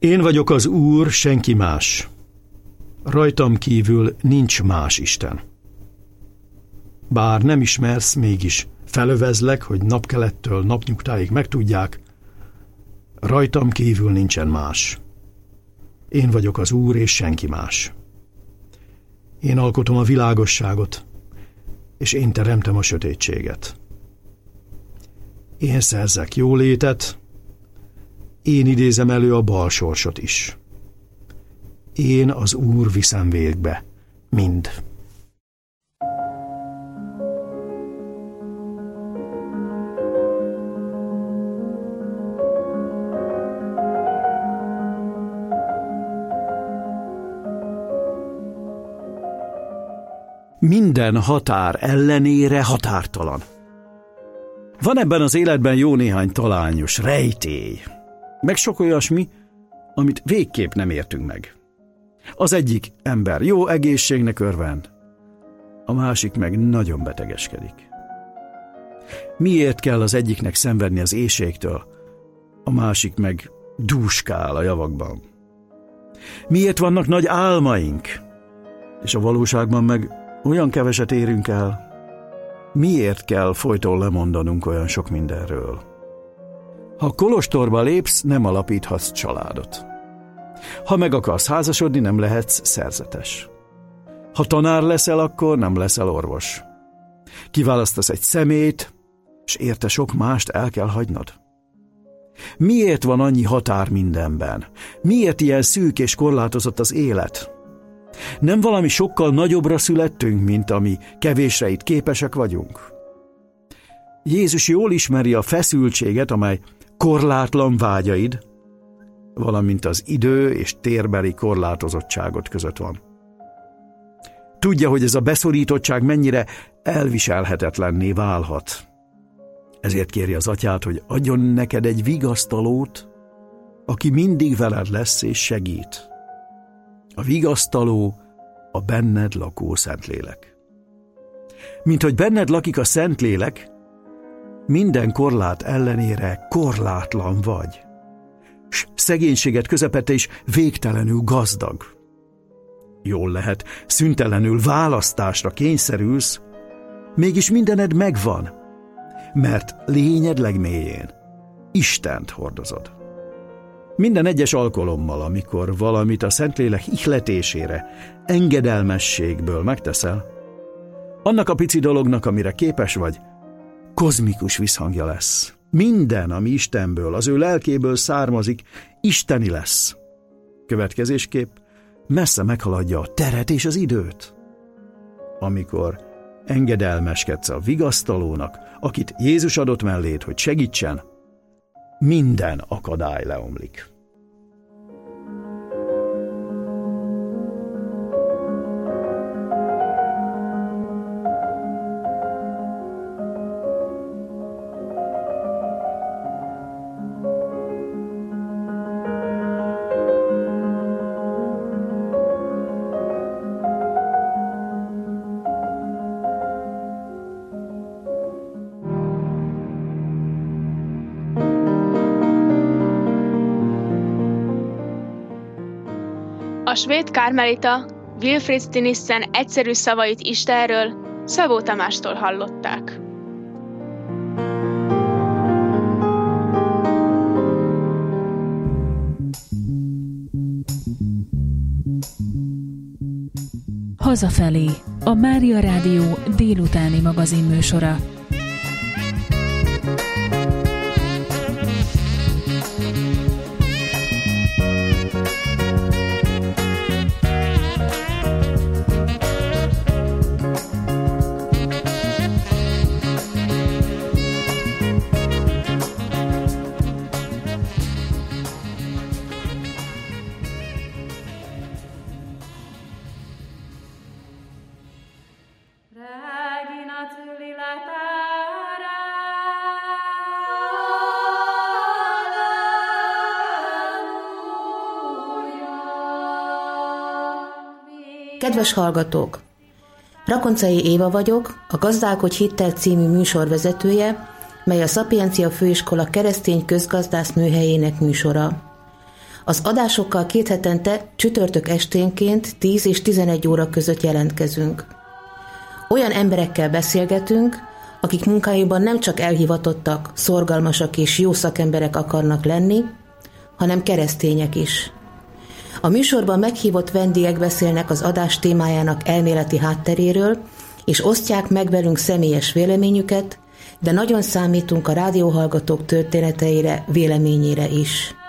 Én vagyok az Úr, senki más. Rajtam kívül nincs más Isten. Bár nem ismersz, mégis felövezlek, hogy napkelettől napnyugtáig megtudják, rajtam kívül nincsen más. Én vagyok az Úr, és senki más. Én alkotom a világosságot, és én teremtem a sötétséget. Én szerzek jólétet, én idézem elő a bal sorsot is. Én az Úr viszem végbe mind. Minden határ ellenére határtalan. Van ebben az életben jó néhány talányos rejtély, meg sok olyasmi, amit végképp nem értünk meg. Az egyik ember jó egészségnek örvend, a másik meg nagyon betegeskedik. Miért kell az egyiknek szenvedni az éhségtől, a másik meg dúskál a javakban? Miért vannak nagy álmaink, és a valóságban meg olyan keveset érünk el? Miért kell folyton lemondanunk olyan sok mindenről? Ha kolostorba lépsz, nem alapíthatsz családot. Ha meg akarsz házasodni, nem lehetsz szerzetes. Ha tanár leszel, akkor nem leszel orvos. Kiválasztasz egy szemét, és érte sok mást el kell hagynod. Miért van annyi határ mindenben? Miért ilyen szűk és korlátozott az élet? Nem valami sokkal nagyobbra születtünk, mint ami kevésre itt képesek vagyunk? Jézus jól ismeri a feszültséget, amely korlátlan vágyaid, valamint az idő és térbeli korlátozottságot között van. Tudja, hogy ez a beszorítottság mennyire elviselhetetlenné válhat. Ezért kéri az atyát, hogy adjon neked egy vigasztalót, aki mindig veled lesz és segít. A vigasztaló a benned lakó Szentlélek. Mint hogy benned lakik a Szentlélek, minden korlát ellenére korlátlan vagy, s szegénységet közepette is végtelenül gazdag. Jól lehet, szüntelenül választásra kényszerülsz, mégis mindened megvan, mert lényed legmélyén Istent hordozod. Minden egyes alkalommal, amikor valamit a Szentlélek ihletésére, engedelmességből megteszel, annak a pici dolognak, amire képes vagy, kozmikus visszhangja lesz. Minden, ami Istenből, az ő lelkéből származik, isteni lesz. Következésképp messze meghaladja a teret és az időt. Amikor engedelmeskedsz a vigasztalónak, akit Jézus adott melléd, hogy segítsen, minden akadály leomlik. A svéd kármelita Wilfrid Stinissen egyszerű szavait Istenről Szabó Tamástól hallották. Hazafelé, a Mária Rádió délutáni magazinműsora. Kedves hallgatók! Rakoncai Éva vagyok, a Gazdálkodj hittel című műsorvezetője, mely a Szapiencia Főiskola keresztény közgazdász műhelyének műsora. Az adásokkal 2 hetente csütörtök esténként 10 és 11 óra között jelentkezünk. Olyan emberekkel beszélgetünk, akik munkájukban nem csak elhivatottak, szorgalmasak és jó szakemberek akarnak lenni, hanem keresztények is. A műsorban meghívott vendégek beszélnek az adás témájának elméleti hátteréről, és osztják meg velünk személyes véleményüket, de nagyon számítunk a rádióhallgatók történeteire, véleményére is.